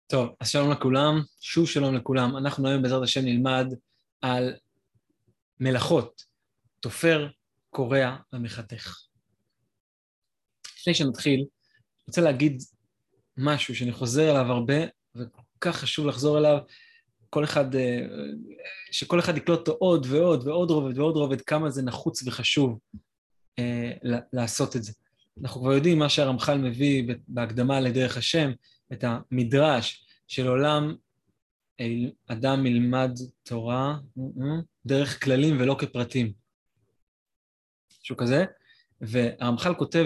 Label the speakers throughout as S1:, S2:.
S1: טוב, אז שלום לכולם, שוב שלום לכולם. אנחנו היום בעזרת השם נלמד על מלאכות, תופר, קורע ומחתך. לפני שנתחיל, אני רוצה להגיד משהו שאני חוזר עליו הרבה, וכל כך חשוב לחזור אליו, שכל אחד יקלוט אותו עוד ועוד ועוד רובד ועוד רובד, כמה זה נחוץ וחשוב לעשות את זה. אנחנו כבר יודעים מה שהרמח"ל מביא בהקדמה לדרך השם, את המדרש של עולם אדם ילמד תורה דרך כללים ולא כפרטים. משהו כזה. והרמח"ל כותב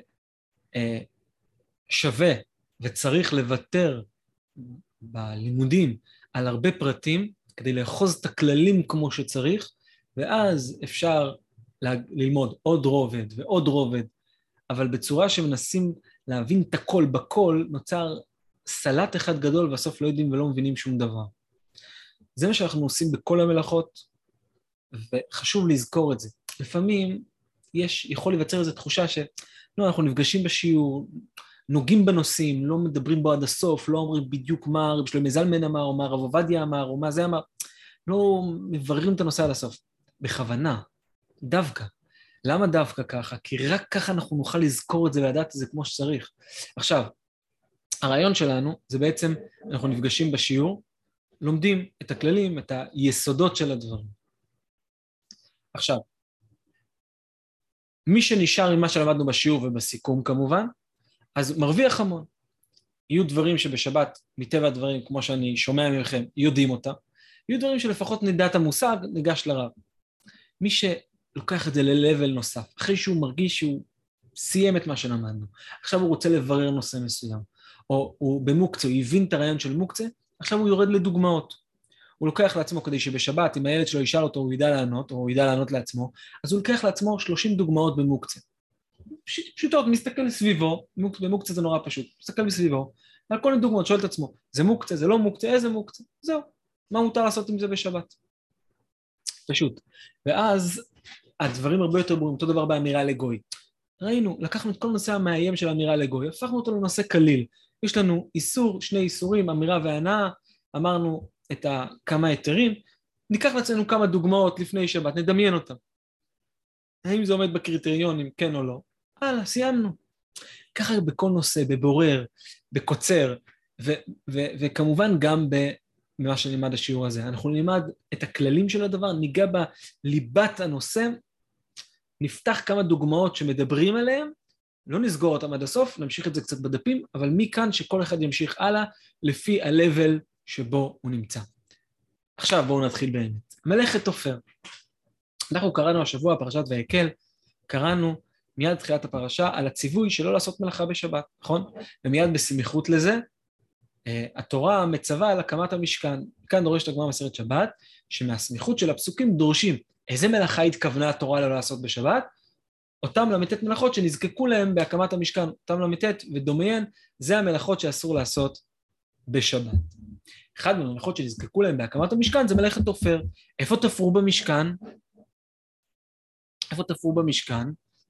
S1: ששווה וצריך לוותר בלימודים על הרבה פרטים כדי לאחוז את הכללים כמו שצריך, ואז אפשר ללמוד עוד רובד ועוד רובד, אבל בצורה שמנסים להבין את הכל בכל, נוצר סלט אחד גדול, ובסוף לא יודעים ולא מבינים שום דבר. זה מה שאנחנו עושים בכל המלאכות, וחשוב לזכור את זה. לפעמים יכול להיווצר איזו תחושה לא, אנחנו נפגשים בשיעור, נוגעים בנושאים, לא מדברים בו עד הסוף, לא אומרים בדיוק מה הרב שלמה זלמן אמר, או מה הרב עובדיה אמר, או מה זה אמר, לא מבררים את הנושא עד הסוף. בכוונה, דווקא. למה דווקא ככה? כי רק ככה אנחנו נוכל לזכור את זה ולדעת את זה כמו שצריך. עכשיו, הרעיון שלנו זה בעצם, אנחנו נפגשים בשיעור, לומדים את הכללים, את היסודות של הדברים. עכשיו, מי שנשאר עם מה שלמדנו בשיעור ובסיכום כמובן, אז מרוויח המון. יהיו דברים שבשבת, מטבע הדברים, כמו שאני שומע ממכם, יודעים אותם. יהיו דברים שלפחות נדע את המושג, ניגש לרב. מי שלוקח את זה ל-level נוסף, אחרי שהוא מרגיש שהוא סיים את מה שלמדנו, עכשיו הוא רוצה לברר נושא מסוים, או הוא במוקצה, הוא הבין את הרעיון של מוקצה, עכשיו הוא יורד לדוגמאות. הוא לוקח לעצמו כדי שבשבת, אם הילד שלו ישאל אותו, הוא ידע לענות, או הוא ידע לענות לעצמו, אז הוא לוקח לעצמו 30 דוגמאות במוקצה. פשוטות, מסתכל סביבו, במוקצה זה נורא פשוט, מסתכל מסביבו, על כל מיני דוגמאות, שואל את עצמו, זה מוקצה, זה לא מוקצה, איזה מוקצה? זהו, מה מותר לעשות עם זה בשבת? פשוט. ואז הדברים הרבה יותר ברורים, אותו דבר באמירה לגוי. ראינו, לקחנו את כל נושא המאיים של אמירה לגוי, הפכנו אותו לנושא כליל. יש לנו איסור, שני איסורים, אמירה והנאה, אמרנו את כמה היתרים, ניקח לעצמנו כמה דוגמאות לפני שבת, נדמיין אותם. האם זה עומד בקריטריונים, כן או לא? הלאה, סיימנו. ככה בכל נושא, בבורר, בקוצר, וכמובן גם במה שנלמד השיעור הזה. אנחנו נלמד את הכללים של הדבר, ניגע בליבת הנושא, נפתח כמה דוגמאות שמדברים עליהן, לא נסגור אותם עד הסוף, נמשיך את זה קצת בדפים, אבל מכאן שכל אחד ימשיך הלאה, לפי ה-level שבו הוא נמצא. עכשיו בואו נתחיל באמת. מלאכת תופר. אנחנו קראנו השבוע, פרשת ויקל, קראנו מיד תחילת הפרשה על הציווי שלא לעשות מלאכה בשבת, נכון? ומיד בסמיכות לזה, התורה מצווה על הקמת המשכן. כאן דורשת הגמרא מסכת שבת, שמהסמיכות של הפסוקים דורשים, איזה מלאכה התכוונה התורה לא לעשות בשבת? אותם למתת מלאכות שנזקקו להם בהקמת המשכן, אותם למתת ודומיין, זה המלאכות שאסור לעשות בשבת. אחד מהמלאכות שנזקקו להם בהקמת המשכן זה מלאכת תופר. איפה תפרו במשכן? איפה תפרו במשכן?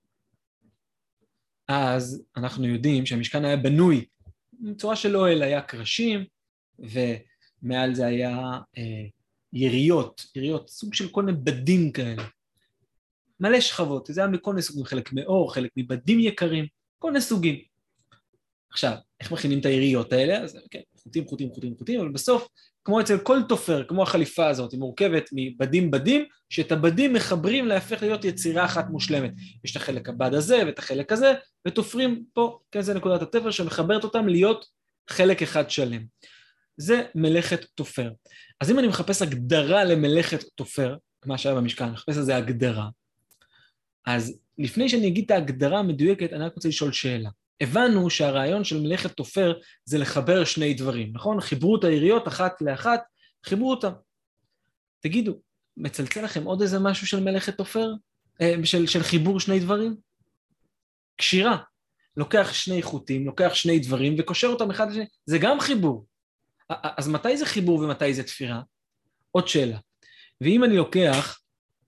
S1: אז אנחנו יודעים שהמשכן היה בנוי, בצורה של אוהל היה קרשים, ומעל זה היה יריות, סוג של כל מיני בדים כאלה. מלא שכבות, זה היה מכל מיני סוגים, חלק מאור, חלק מבדים יקרים, כל מיני סוגים. עכשיו, איך מכינים את היריות האלה? אז כן, חוטים, אבל בסוף, כמו אצל כל תופר, כמו החליפה הזאת, היא מורכבת מבדים, שאת הבדים מחברים להפך להיות יצירה אחת מושלמת. יש את החלק הבד הזה ואת החלק הזה, ותופרים פה, כן, זה נקודת התפר שמחברת אותם להיות חלק אחד שלם. זה מלאכת תופר. אז אם אני מחפש הגדרה למלאכת תופר, מה שהיה במשכן, אני מחפש לזה הגדרה, אז לפני שאני אגיד את ההגדרה המדויקת, אני רק רוצה לשאול שאלה. הבנו שהרעיון של מלאכת תופר זה לחבר שני דברים, נכון? חיברו את היריות אחת לאחת, חיברו אותם. תגידו, מצלצל לכם עוד איזה משהו של מלאכת תופר? של חיבור שני דברים? קשירה. לוקח שני חוטים, לוקח שני דברים וקושר אותם אחד לשני, זה גם חיבור. אז מתי זה חיבור ומתי זה תפירה? עוד שאלה. ואם אני לוקח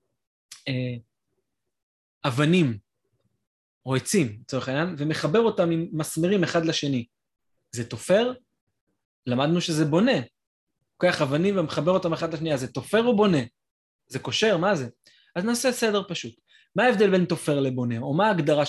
S1: אבנים או עצים, לצורך העניין, ומחבר אותם עם מסמרים אחד לשני, זה תופר? למדנו שזה בונה. לוקח אבנים ומחבר אותם אחד לשנייה, זה תופר או בונה? זה קושר, מה זה? אז נעשה סדר פשוט. מה ההבדל בין תופר לבונה? או מה ההגדרה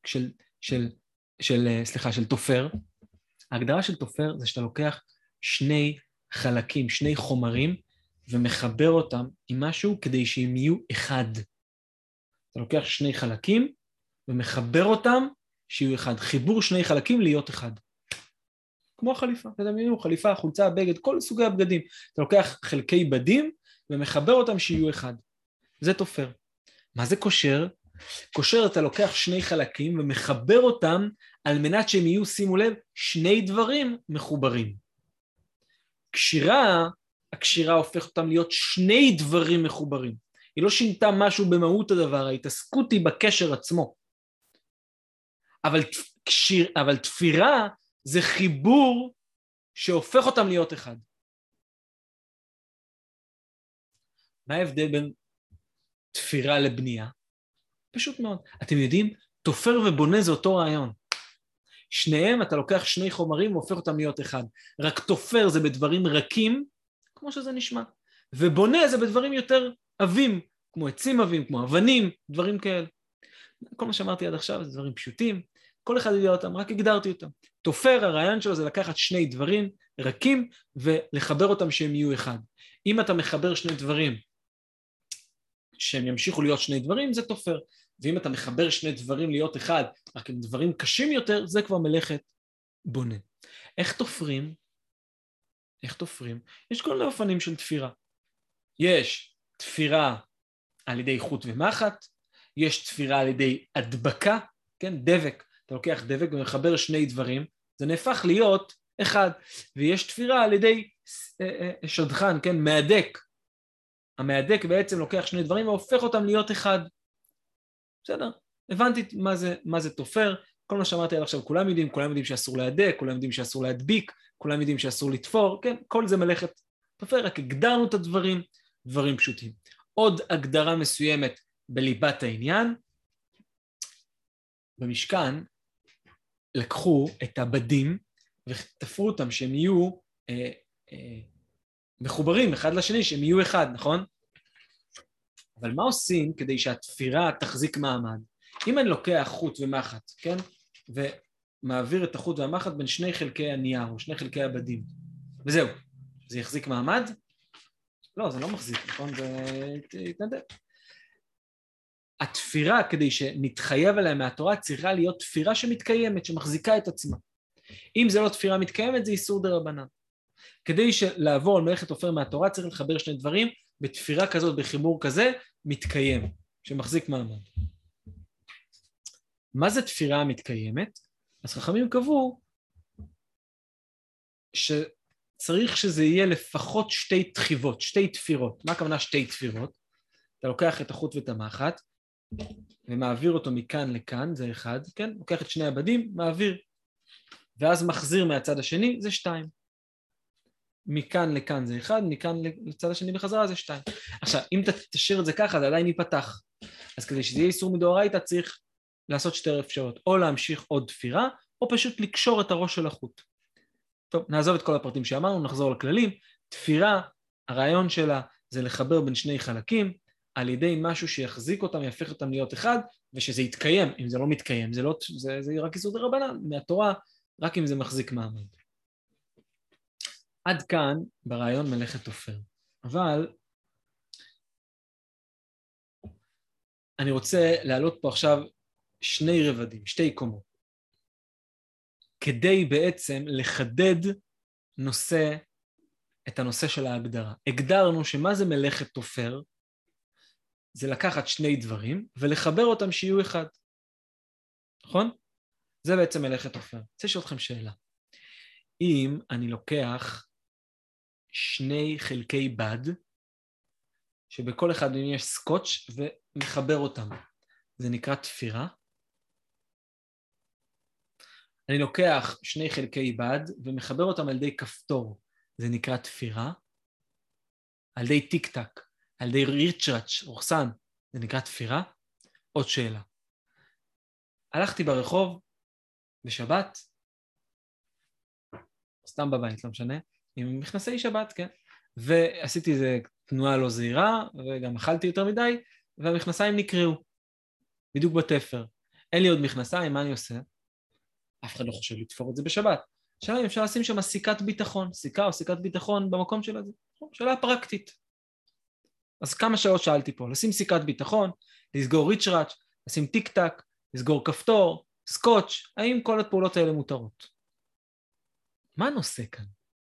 S1: של תופר? ההגדרה של תופר זה שאתה לוקח שני חלקים, שני חומרים, ומחבר אותם עם משהו כדי שהם יהיו אחד. אתה לוקח שני חלקים ומחבר אותם שיהיו אחד. חיבור שני חלקים להיות אחד. כמו החליפה, אתה יודע, חליפה, חולצה, בגד, כל סוגי הבגדים. אתה לוקח חלקי בדים ומחבר אותם שיהיו אחד. זה תופר. מה זה קושר? קושר אתה לוקח שני חלקים ומחבר אותם על מנת שהם יהיו, שימו לב, שני דברים מחוברים. קשירה, הקשירה הופכת אותם להיות שני דברים מחוברים. היא לא שינתה משהו במהות הדבר, ההתעסקות היא בקשר עצמו. אבל תפירה זה חיבור שהופך אותם להיות אחד. מה ההבדל בין תפירה לבנייה? פשוט מאוד. אתם יודעים, תופר ובונה זה אותו רעיון. שניהם אתה לוקח שני חומרים והופך אותם להיות אחד. רק תופר זה בדברים רכים, כמו שזה נשמע. ובונה זה בדברים יותר עבים, כמו עצים עבים, כמו אבנים, דברים כאלה. כל מה שאמרתי עד עכשיו זה דברים פשוטים. כל אחד יודע אותם, רק הגדרתי אותם. תופר, הרעיון שלו זה לקחת שני דברים רכים ולחבר אותם שהם יהיו אחד. אם אתה מחבר שני דברים שהם ימשיכו להיות שני דברים, זה תופר. ואם אתה מחבר שני דברים להיות אחד, רק עם דברים קשים יותר, זה כבר מלאכת בונה. איך תופרים? איך תופרים? יש כל מיני אופנים של תפירה. יש תפירה על ידי חוט ומחט, יש תפירה על ידי הדבקה, כן, דבק. אתה לוקח דבק ומחבר שני דברים, זה נהפך להיות אחד. ויש תפירה על ידי שדכן, כן, מהדק. המהדק בעצם לוקח שני דברים והופך אותם להיות אחד. בסדר? הבנתי מה זה תופר. כל מה שאמרתי עד עכשיו, כולם יודעים שאסור להדק, כולם יודעים שאסור להדביק, כולם יודעים שאסור לתפור, כן? כל זה מלאכת תופר, רק הגדרנו את הדברים, דברים פשוטים. עוד הגדרה מסוימת בליבת העניין, במשכן לקחו את הבדים ותפרו אותם שהם יהיו מחוברים אחד לשני, שהם יהיו אחד, נכון? אבל מה עושים כדי שהתפירה תחזיק מעמד? אם אני לוקח חוט ומחט, כן? ומעביר את החוט והמחט בין שני חלקי הנייר או שני חלקי הבדים, וזהו, זה יחזיק מעמד? לא, זה לא מחזיק, נכון? זה יתנדב. התפירה, כדי שנתחייב עליה מהתורה, צריכה להיות תפירה שמתקיימת, שמחזיקה את עצמה. אם זה לא תפירה מתקיימת, זה איסור דרבנן. כדי לעבור על מלאכת תופר מהתורה, צריך לחבר שני דברים, בתפירה כזאת, בחיבור כזה, מתקיים, שמחזיק מעמד. מה זה תפירה מתקיימת? אז חכמים קבעו שצריך שזה יהיה לפחות שתי תחיבות, שתי תפירות. מה הכוונה שתי תפירות? אתה לוקח את החוט ואת המחט, ומעביר אותו מכאן לכאן, זה אחד, כן? לוקח את שני הבדים, מעביר, ואז מחזיר מהצד השני, זה שתיים. מכאן לכאן זה אחד, מכאן לצד השני בחזרה זה שתיים. עכשיו, אם תשאיר את זה ככה, זה עדיין ייפתח. אז כדי שזה יהיה איסור מדאורייתא, צריך לעשות שתי אפשרויות, או להמשיך עוד תפירה, או פשוט לקשור את הראש של החוט. טוב, נעזוב את כל הפרטים שאמרנו, נחזור לכללים. תפירה, הרעיון שלה זה לחבר בין שני חלקים, על ידי משהו שיחזיק אותם, יהפך אותם להיות אחד, ושזה יתקיים. אם זה לא מתקיים, זה רק איסור דרבנן, מהתורה, רק אם זה מחזיק מעמד. עד כאן ברעיון מלאכת תופר. אבל אני רוצה להעלות פה עכשיו שני רבדים, שתי קומות, כדי בעצם לחדד את הנושא של ההגדרה. הגדרנו שמה זה מלאכת תופר? זה לקחת שני דברים ולחבר אותם שיהיו אחד. נכון? זה בעצם מלאכת תופר. אני רוצה לשאול אתכם שאלה. אם אני לוקח שני חלקי בד, שבכל אחד מהם יש סקוץ' ומחבר אותם, זה נקרא תפירה. אני לוקח שני חלקי בד ומחבר אותם על ידי כפתור, זה נקרא תפירה. על ידי טיק טק, על ידי ריצ'רץ' רוחסן, זה נקרא תפירה. עוד שאלה. הלכתי ברחוב בשבת, סתם בבית, לא משנה, עם מכנסי שבת, כן? ועשיתי איזה תנועה לא זהירה, וגם אכלתי יותר מדי, והמכנסיים נקרעו, בדיוק בתפר. אין לי עוד מכנסיים, מה אני עושה? אף אחד לא חושב לתפור את זה בשבת. השאלה אם אפשר לשים שם סיכת ביטחון, סיכה או סיכת ביטחון במקום של זה. שאלה פרקטית. אז כמה שעות שאלתי פה, לשים סיכת ביטחון, לסגור ריצ'ראץ', לשים טיק טק, לסגור כפתור, סקוץ', האם כל הפעולות האלה מותרות? מה הנושא כאן?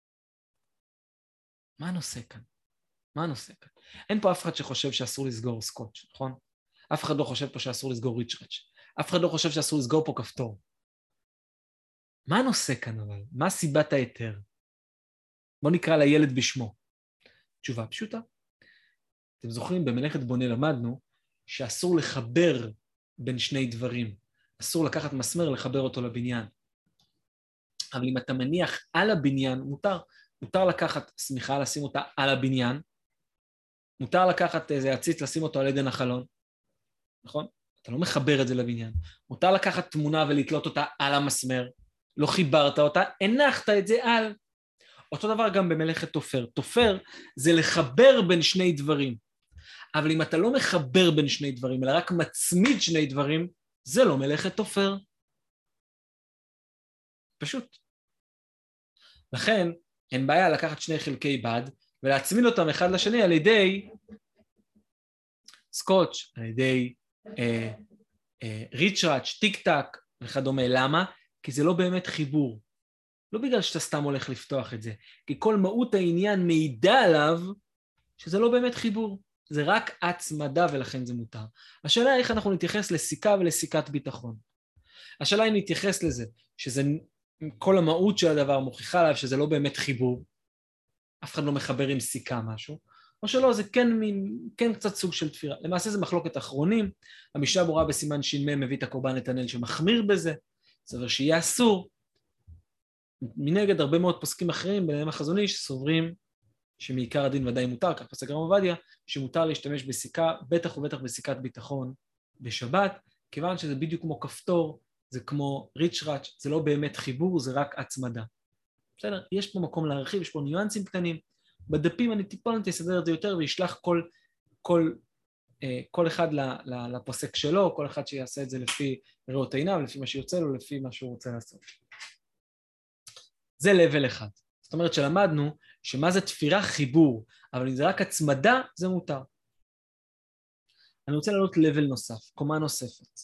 S1: מה הנושא כאן? מה הנושא כאן? אין פה אף אחד שחושב שאסור לסגור סקוץ', נכון? אף אחד לא חושב פה שאסור לסגור ריצ'ראץ', אף אחד לא חושב שאסור לסגור פה כפתור. מה הנושא כאן אבל? מה סיבת היתר? בוא נקרא לילד בשמו. תשובה פשוטה. אתם זוכרים, במלאכת בונה למדנו שאסור לחבר בין שני דברים. אסור לקחת מסמר לחבר אותו לבניין. אבל אם אתה מניח על הבניין, מותר לקחת סמיכה, לשים אותה על הבניין, מותר לקחת איזה עציץ, לשים אותו על עדן החלון, נכון? אתה לא מחבר את זה לבניין. מותר לקחת תמונה ולתלות אותה על המסמר, לא חיברת אותה, הנחת את זה על. אותו דבר גם במלאכת תופר. תופר זה לחבר בין שני דברים. אבל אם אתה לא מחבר בין שני דברים, אלא רק מצמיד שני דברים, זה לא מלאכת תופר. פשוט. לכן, אין בעיה לקחת שני חלקי בד, ולהצמיד אותם אחד לשני על ידי סקוץ', על ידי ריצ'ראץ', טיק טק וכדומה. למה? כי זה לא באמת חיבור. לא בגלל שאתה סתם הולך לפתוח את זה, כי כל מהות העניין מעידה עליו שזה לא באמת חיבור. זה רק הצמדה ולכן זה מותר. השאלה איך אנחנו נתייחס לסיכה ולסיקת ביטחון. השאלה אם נתייחס לזה, שזה כל המהות של הדבר מוכיחה עליו שזה לא באמת חיבור, אף אחד לא מחבר עם סיכה משהו, או שלא, זה כן קצת סוג של תפירה. למעשה זה מחלוקת אחרונים, המשנה ברורה בסימן ש"מ מביא את הקורבן נתנאל שמחמיר בזה, סבר שיהיה אסור. מנגד הרבה מאוד פוסקים אחרים, ביניהם החזון איש, סוברים שמעיקר הדין ודאי מותר, כך פסק הרב עובדיה, שמותר להשתמש בסיכה, בטח ובטח בסיקת ביטחון בשבת, כיוון שזה בדיוק כמו כפתור, זה כמו ריצ'ראץ', זה לא באמת חיבור, זה רק הצמדה. בסדר? יש פה מקום להרחיב, יש פה ניואנסים קטנים. בדפים אני טיפה אסדר את זה יותר, וישלח כל אחד לפוסק שלו, כל אחד שיעשה את זה לפי ראות עיניו, לפי מה שיוצא לו, לפי מה שהוא רוצה לעשות. זה level אחד. זאת אומרת שלמדנו שמה זה תפירה חיבור, אבל אם זה רק הצמדה, זה מותר. אני רוצה לעלות level נוסף, קומה נוספת.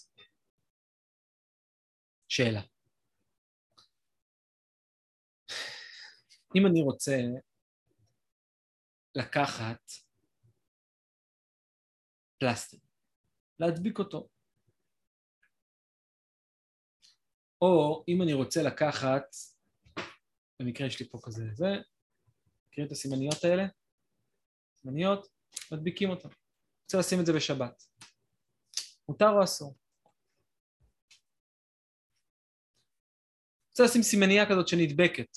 S1: שאלה. אם אני רוצה לקחת פלסטר, להדביק אותו, או אם אני רוצה לקחת, במקרה יש לי פה כזה, מכירים את הסימניות האלה? סימניות, מדביקים אותן. רוצה לשים את זה בשבת. מותר או אסור? רוצה לשים סימניה כזאת שנדבקת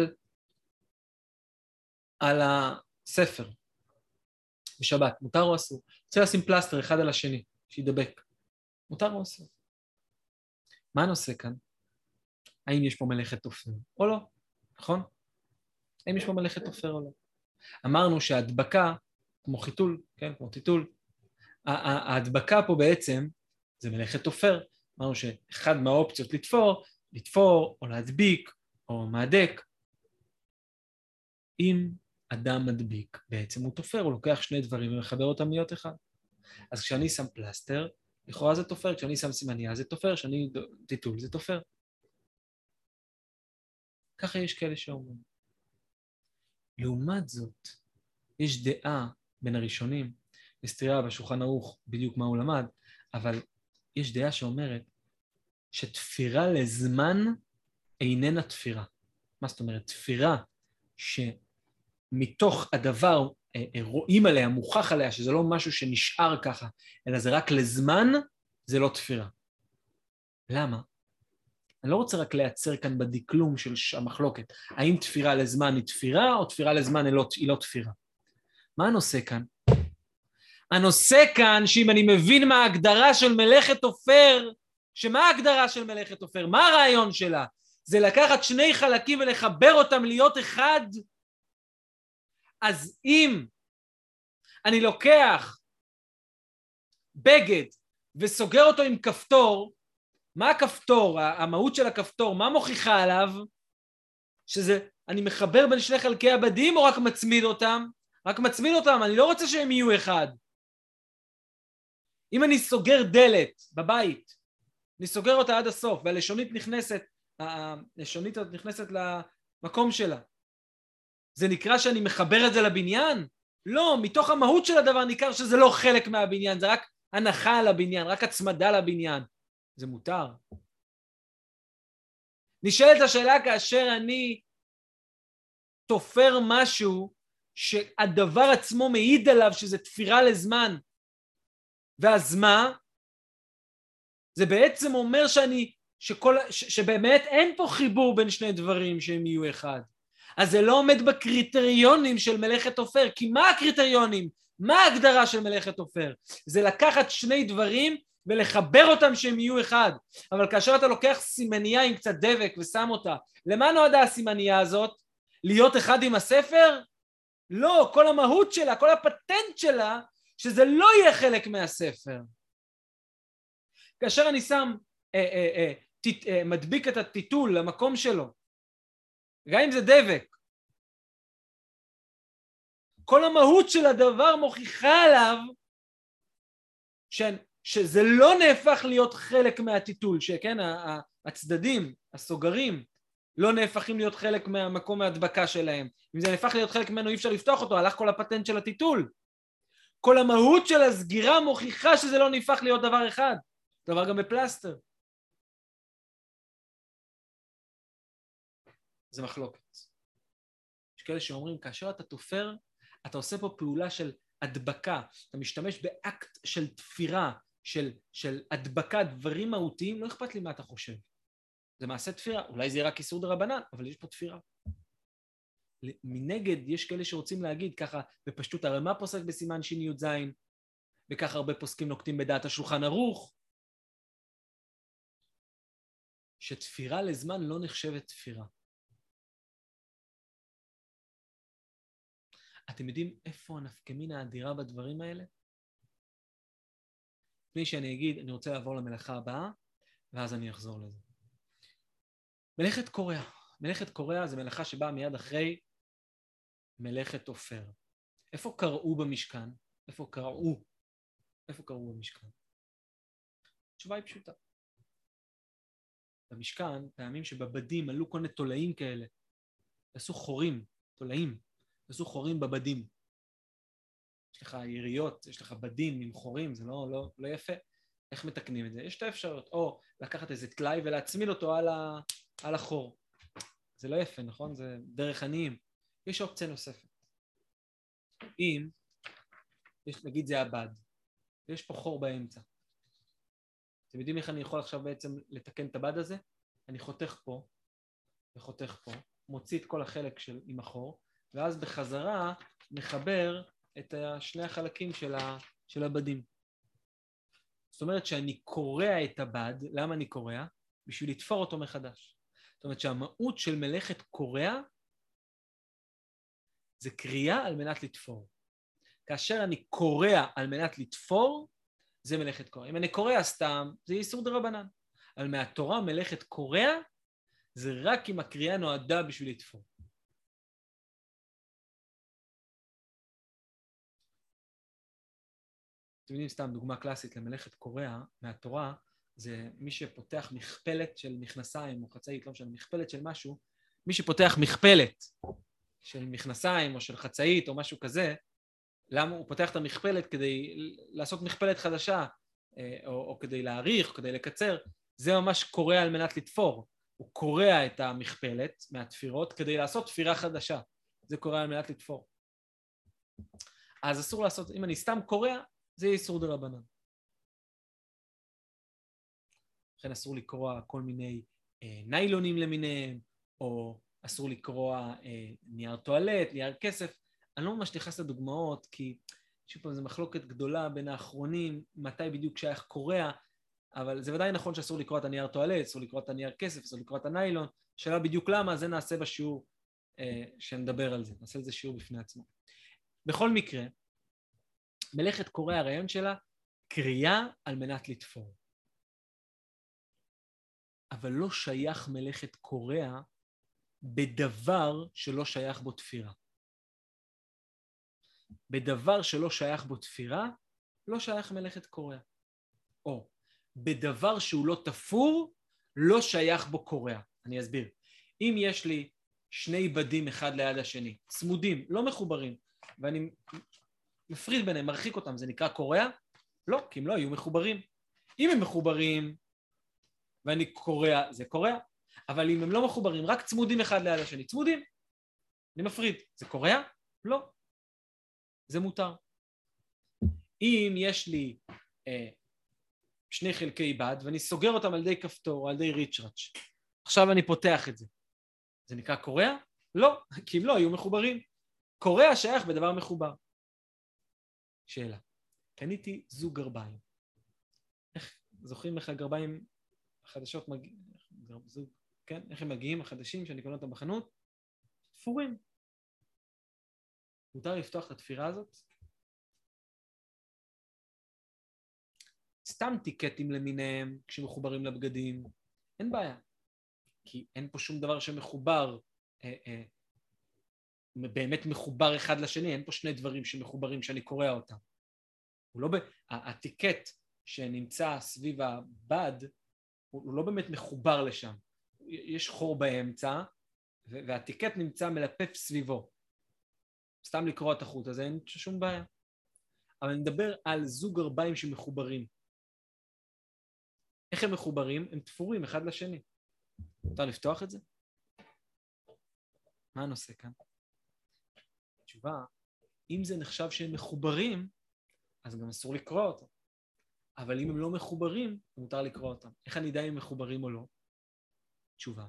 S1: על הספר בשבת. מותר או אסור? רוצה לשים פלסטר אחד על השני, שידבק. מותר או אסור? מה הנושא כאן? האם יש פה מלאכת תופר או לא? נכון? האם יש פה מלאכת תופר או לא? אמרנו שההדבקה, כמו חיתול, כן, כמו טיטול, ההדבקה פה בעצם זה מלאכת תופר. אמרנו שאחד מהאופציות לתפור או להדביק או מהדק. אם אדם מדביק, בעצם הוא תופר, הוא לוקח שני דברים ומחבר אותם להיות אחד. אז כשאני שם פלסטר, לכאורה זה תופר, כשאני שם סימניה זה תופר, כשאני טיטול זה תופר. ככה יש כאלה שאומרים. לעומת זאת, יש דעה בין הראשונים, בסתירה בשולחן ערוך בדיוק מה הוא למד, אבל יש דעה שאומרת שתפירה לזמן איננה תפירה. מה זאת אומרת? תפירה שמתוך הדבר רואים עליה, מוכח עליה, שזה לא משהו שנשאר ככה, אלא זה רק לזמן, זה לא תפירה. למה? אני לא רוצה רק לייצר כאן בדקלום של המחלוקת, האם תפירה לזמן היא תפירה, או תפירה לזמן היא לא תפירה. מה הנושא כאן? הנושא כאן, שאם אני מבין מה ההגדרה של מלאכת תופר, שמה ההגדרה של מלאכת תופר? מה הרעיון שלה? זה לקחת שני חלקים ולחבר אותם להיות אחד. אז אם אני לוקח בגד וסוגר אותו עם כפתור, מה הכפתור, המהות של הכפתור, מה מוכיחה עליו? שזה, אני מחבר בין שני חלקי הבדים או רק מצמיד אותם? רק מצמיד אותם, אני לא רוצה שהם יהיו אחד. אם אני סוגר דלת בבית, אני סוגר אותה עד הסוף, והלשונית נכנסת למקום שלה, זה נקרא שאני מחבר את זה לבניין? לא, מתוך המהות של הדבר ניכר שזה לא חלק מהבניין, זה רק הנחה על הבניין, רק הצמדה לבניין. זה מותר. נשאלת השאלה כאשר אני תופר משהו שהדבר עצמו מעיד עליו שזה תפירה לזמן, ואז מה? זה בעצם אומר שבאמת אין פה חיבור בין שני דברים שהם יהיו אחד. אז זה לא עומד בקריטריונים של מלאכת תופר, כי מה הקריטריונים? מה ההגדרה של מלאכת תופר? זה לקחת שני דברים ולחבר אותם שהם יהיו אחד. אבל כאשר אתה לוקח סימניה עם קצת דבק ושם אותה, למה נועדה הסימניה הזאת? להיות אחד עם הספר? לא, כל המהות שלה, כל הפטנט שלה, שזה לא יהיה חלק מהספר. כאשר אני שם, מדביק את הטיטול למקום שלו, גם אם זה דבק, כל המהות של הדבר מוכיחה עליו שזה לא נהפך להיות חלק מהטיטול, שכן, הצדדים, הסוגרים, לא נהפכים להיות חלק מהמקום ההדבקה שלהם. אם זה נהפך להיות חלק ממנו, אי אפשר לפתוח אותו, הלך כל הפטנט של הטיטול. כל המהות של הסגירה מוכיחה שזה לא נהפך להיות דבר אחד. דבר גם בפלסטר. זה מחלוקת. יש כאלה שאומרים, כאשר אתה תופר, אתה עושה פה פעולה של הדבקה, אתה משתמש באקט של תפירה, של הדבקה, דברים מהותיים, לא אכפת לי מה אתה חושב. זה מעשה תפירה, אולי זה יהיה רק איסור דרבנן, אבל יש פה תפירה. מנגד, יש כאלה שרוצים להגיד ככה, בפשטות הרמ"א פוסק בסימן שי"ז, וכך הרבה פוסקים נוקטים בדעת השולחן ערוך, שתפירה לזמן לא נחשבת תפירה. אתם יודעים איפה הנפקמינה האדירה בדברים האלה? לפני שאני אגיד, אני רוצה לעבור למלאכה הבאה, ואז אני אחזור לזה. מלאכת קורע. מלאכת קורע זה מלאכה שבאה מיד אחרי מלאכת תופר. איפה קראו במשכן? איפה קראו במשכן? התשובה היא פשוטה. במשכן, פעמים שבבדים עלו כל מיני תולעים כאלה, עשו חורים, תולעים, עשו חורים בבדים. יש לך יריות, יש לך בדים עם חורים, זה לא יפה. איך מתקנים את זה? יש את האפשרות, או לקחת איזה טלאי ולהצמיד אותו על החור. זה לא יפה, נכון? זה דרך עניים. יש אופציה נוספת. אם, נגיד זה הבד, ויש פה חור באמצע. אתם יודעים איך אני יכול עכשיו בעצם לתקן את הבד הזה? אני חותך פה, וחותך פה, מוציא את כל החלק עם החור, ואז בחזרה מחבר את שני החלקים של הבדים. זאת אומרת שאני קורע את הבד, למה אני קורע? בשביל לתפור אותו מחדש. זאת אומרת שהמהות של מלאכת קורע זה קריאה על מנת לתפור. כאשר אני קורע על מנת לתפור, זה מלאכת קורע. אם אני קורע סתם, זה איסור דרבנן. אבל מהתורה מלאכת קורע זה רק אם הקריאה נועדה בשביל לתפור. אתם יודעים, סתם דוגמה קלאסית למלאכת קורע מהתורה, זה מי שפותח מכפלת של מכנסיים או חצאית, לא משנה, מכפלת של משהו, מי שפותח מכפלת של מכנסיים או של חצאית או משהו כזה, למה הוא פותח את המכפלת? כדי לעשות מכפלת חדשה, או כדי להאריך, או כדי לקצר, זה ממש קורע על מנת לתפור. הוא קורע את המכפלת מהתפירות כדי לעשות תפירה חדשה. זה קורע על מנת לתפור. אז אסור לעשות, אם אני סתם קורע, זה יהיה איסור דרבנן. לכן אסור לקרוע כל מיני ניילונים למיניהם, או אסור לקרוע נייר טואלט, נייר כסף. אני לא ממש נכנס לדוגמאות, כי שוב פעם זו מחלוקת גדולה בין האחרונים, מתי בדיוק שייך קורע. אבל זה ודאי נכון שאסור לקרוא את הנייר טואלט, אסור לקרוא את הנייר כסף, אסור לקרוא את הניילון. שאלה בדיוק למה, זה נעשה בשיעור שנדבר על זה, נעשה לזה שיעור בפני עצמו. בכל מקרה, מלאכת קורא הרעיון שלה, קריאה על מנת לתפור. אבל לא שייך מלאכת קורא בדבר שלא שייך בו תפירה. בדבר שלא שייך בו תפירה, לא שייך מלאכת קורא. או בדבר שהוא לא תפור, לא שייך בו קורא. אני אסביר. אם יש לי שני בדים אחד ליד השני, צמודים, לא מחוברים, ואני מפריד ביניהם, מרחיק אותם, זה נקרא קורא? לא, כי הם לא היו מחוברים. אם הם מחוברים ואני קורא, זה קורא. אבל אם הם לא מחוברים, רק צמודים אחד ליד השני, צמודים, אני מפריד, זה קורא? לא. זה מותר. אם יש לי שני חלקי בד, ואני סוגר אותם על ידי כפתור או על ידי ריצ'ראץ', עכשיו אני פותח את זה. זה נקרא קורא? לא, כי הם לא היו מחוברים. קורא שייך בדבר מחובר. שאלה. קניתי זוג גרביים. איך, זוכרים איך הגרביים החדשות מגיעים? זוג, כן? איך הם מגיעים החדשים שאני קונה אותם בחנות? תפורים. מותר לפתוח את התפירה הזאת? סתם טיקטים למיניהם כשמחוברים לבגדים, אין בעיה. כי אין פה שום דבר שמחובר, באמת מחובר אחד לשני, אין פה שני דברים שמחוברים שאני קורא אותם. הטיקט שנמצא סביב הבד, הוא לא באמת מחובר לשם. יש חור באמצע, והטיקט נמצא מלפף סביבו. סתם לקרוא את החוט הזה, אין שום בעיה. אבל אני מדבר על זוג גרביים שמחוברים. איך הם מחוברים? הם תפורים אחד לשני. אפשר לפתוח את זה? מה הנושא כאן? התשובה, אם זה נחשב שהם מחוברים, אז גם אסור לקרוא אותם. אבל אם הם לא מחוברים, מותר לקרוא אותם. איך אני יודע אם הם מחוברים או לא? תשובה.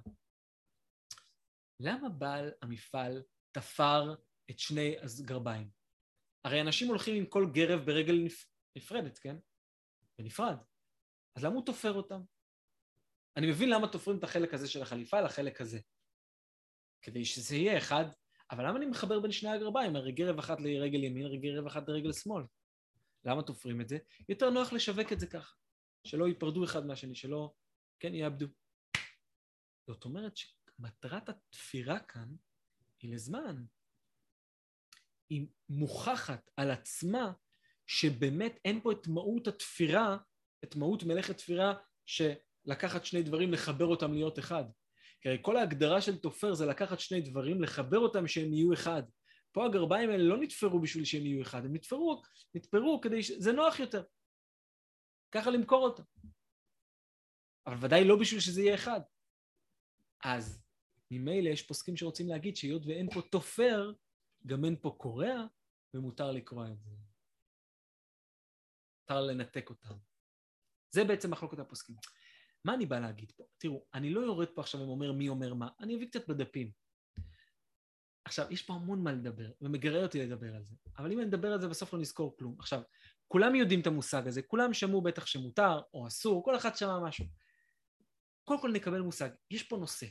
S1: למה בעל המפעל תפר את שני הגרביים? הרי אנשים הולכים עם כל גרב ברגל נפרדת, כן? בנפרד. אז למה הוא תופר אותם? אני מבין למה תופרים את החלק הזה של החליפה לחלק הזה. כדי שזה יהיה אחד, אבל למה אני מחבר בין שני הגרביים? הרי גרב אחת לרגל ימין, הרי גרב אחת לרגל שמאל. למה תופרים את זה? יותר נוח לשווק את זה ככה, שלא ייפרדו אחד מהשני, שלא, כן, יאבדו. זאת אומרת שמטרת התפירה כאן היא לזמן. היא מוכחת על עצמה שבאמת אין פה את מהות התפירה, את מהות מלאכת תפירה שלקחת שני דברים, לחבר אותם להיות אחד. כי הרי כל ההגדרה של תופר זה לקחת שני דברים, לחבר אותם שהם יהיו אחד. פה הגרביים האלה לא נתפרו בשביל שהם יהיו אחד, הם נתפרו כדי שזה נוח יותר. ככה למכור אותם. אבל ודאי לא בשביל שזה יהיה אחד. אז ממילא יש פוסקים שרוצים להגיד שהיות ואין פה תופר, גם אין פה קורא, ומותר לקרוא את זה. מותר לנתק אותם. זה בעצם מחלוקת הפוסקים. מה אני בא להגיד פה? תראו, אני לא יורד פה עכשיו ואומר מי אומר מה, אני אביא קצת בדפים. עכשיו, יש פה המון מה לדבר, ומגרה אותי לדבר על זה. אבל אם אני אדבר על זה, בסוף לא נזכור כלום. עכשיו, כולם יודעים את המושג הזה, כולם שמעו בטח שמותר או אסור, כל אחד שמע משהו. קודם כל נקבל מושג, יש פה נושא.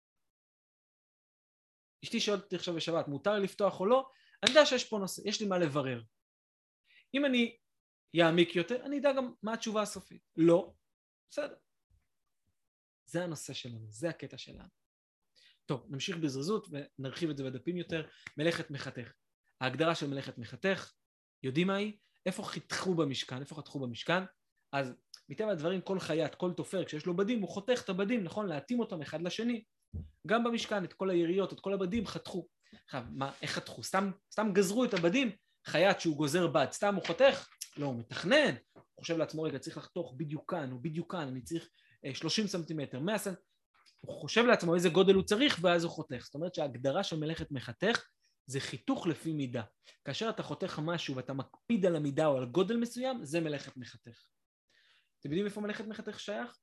S1: אשתי שואלת אותי עכשיו בשבת, מותר לפתוח או לא? אני יודע שיש פה נושא, יש לי מה לברר. אם אני יעמיק יותר, אני יודע גם מה התשובה הסופית. לא, בסדר. זה הנושא שלנו, זה הקטע שלנו. טוב, נמשיך בזריזות ונרחיב את זה בדפים יותר. מלאכת מחתך. ההגדרה של מלאכת מחתך, יודעים מה היא? איפה חתכו במשכן? איפה חתכו במשכן? אז מטבע הדברים, כל חיית, כל תופר, כשיש לו בדים, הוא חותך את הבדים, נכון? להתאים אותם אחד לשני. גם במשכן, את כל היריות, את כל הבדים חתכו. עכשיו, מה, איך חתכו? סתם גזרו את הבדים. חיית שהוא גוזר בד, סתם הוא חותך? לא, הוא מתכנן. הוא חושב לעצמו, רגע, צריך לחתוך בדיוק כאן, או בדיוק כאן, אני צריך 30 סנטימטר, 100 סנטימטר. הוא חושב לעצמו איזה גודל הוא צריך, ואז הוא חותך. זאת אומרת שההגדרה של מלאכת מחתך זה חיתוך לפי מידה. כאשר אתה חותך משהו ואתה מקפיד על המידה או על גודל מסוים, זה מלאכת מחתך. אתם יודעים איפה מלאכת מחתך שייך?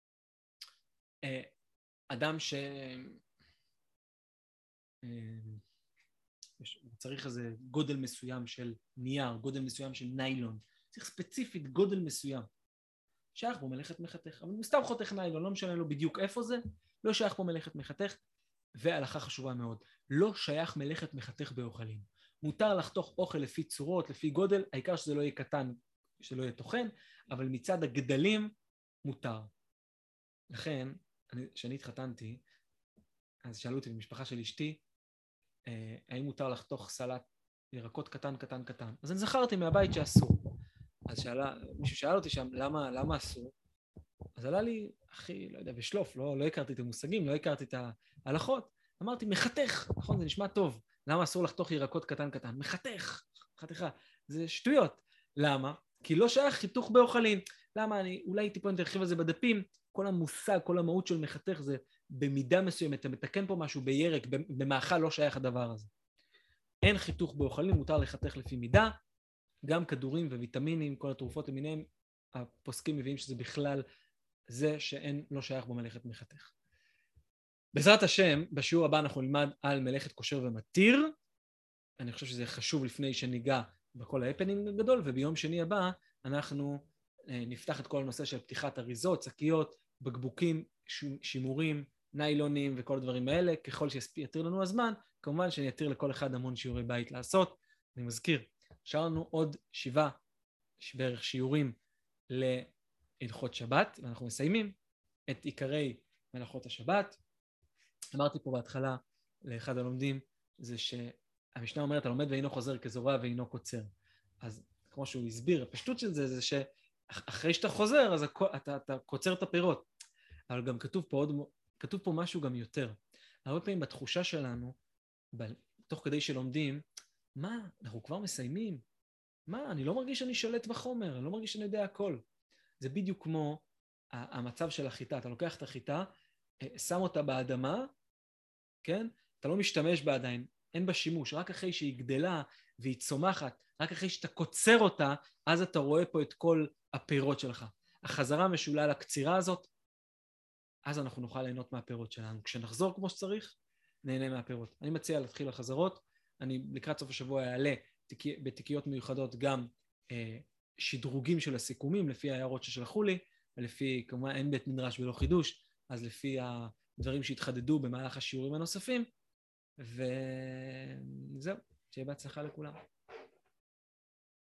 S1: אדם צריך איזה גודל מסוים של נייר, גודל מסוים של ניילון. צריך ספציפית גודל מסוים. שייך בו מלאכת מחתך, אבל הוא סתם חותך ניילון, לא משנה לו בדיוק איפה זה, לא שייך בו מלאכת מחתך, והלכה חשובה מאוד, לא שייך מלאכת מחתך באוכלים. מותר לחתוך אוכל לפי צורות, לפי גודל, העיקר שזה לא יהיה קטן, שלא יהיה תוכן, אבל מצד הגדלים מותר. לכן, כשאני התחתנתי, אז שאלו אותי במשפחה של אשתי, האם מותר לחתוך סלט ירקות קטן, קטן, קטן. אז אני זכרתי מהבית שאסור. אז מישהו שאל אותי שם, למה אסור? אז עלה לי, אחי, לא יודע, בשלוף, לא הכרתי את המושגים, לא הכרתי את ההלכות. אמרתי, מחתך, נכון, זה נשמע טוב. למה אסור לחתוך ירקות קטן, קטן? מחתך, חתיכה. זה שטויות. למה? כי לא שייך חיתוך באוכלים. למה? אני אולי טיפה נרחיב על זה בדפים. כל המושג, כל המהות של מחתך זה במידה מסוימת, אתה מתקן פה משהו בירק, במאכל לא שייך הדבר הזה. אין חיתוך באוכלים, מותר לחתך לפי מידה, גם כדורים וויטמינים, כל התרופות למיניהם, הפוסקים מביאים שזה בכלל זה שאין, לא שייך בו מלאכת מחתך. בעזרת השם, בשיעור הבא אנחנו נלמד על מלאכת כושר ומתיר, אני חושב שזה חשוב לפני שניגע בכל ההפנינג הגדול, וביום שני הבא אנחנו נפתח את כל הנושא של פתיחת אריזות, שקיות, בקבוקים, שימורים, ניילונים וכל הדברים האלה, ככל שיתיר לנו הזמן, כמובן שאני אתיר לכל אחד המון שיעורי בית לעשות. אני מזכיר, שארנו עוד 7 בערך שיעורים להלכות שבת, ואנחנו מסיימים את עיקרי מלאכות השבת. אמרתי פה בהתחלה לאחד הלומדים, זה שהמשנה אומרת, הלומד ואינו חוזר כזורע ואינו קוצר. אז כמו שהוא הסביר, הפשטות של זה, זה שאחרי שאתה חוזר, אז אתה קוצר את הפירות. אבל גם כתוב פה משהו גם יותר. הרבה פעמים בתחושה שלנו, תוך כדי שלומדים, מה, אנחנו כבר מסיימים? מה, אני לא מרגיש שאני שולט בחומר, אני לא מרגיש שאני יודע הכל. זה בדיוק כמו המצב של החיטה. אתה לוקח את החיטה, שם אותה באדמה, כן? אתה לא משתמש בה עדיין, אין בה שימוש, רק אחרי שהיא גדלה והיא צומחת, רק אחרי שאתה קוצר אותה, אז אתה רואה פה את כל הפירות שלך. החזרה משולה לקצירה הזאת, אז אנחנו נוכל ליהנות מהפירות שלנו. כשנחזור כמו שצריך, נהנה מהפירות. אני מציע להתחיל לחזרות, אני לקראת סוף השבוע אעלה בתיקיות מיוחדות גם שדרוגים של הסיכומים, לפי ההערות ששלחו לי, ולפי, כמובן, אין בית מדרש ולא חידוש, אז לפי הדברים שהתחדדו במהלך השיעורים הנוספים, וזהו, שיהיה בהצלחה לכולם.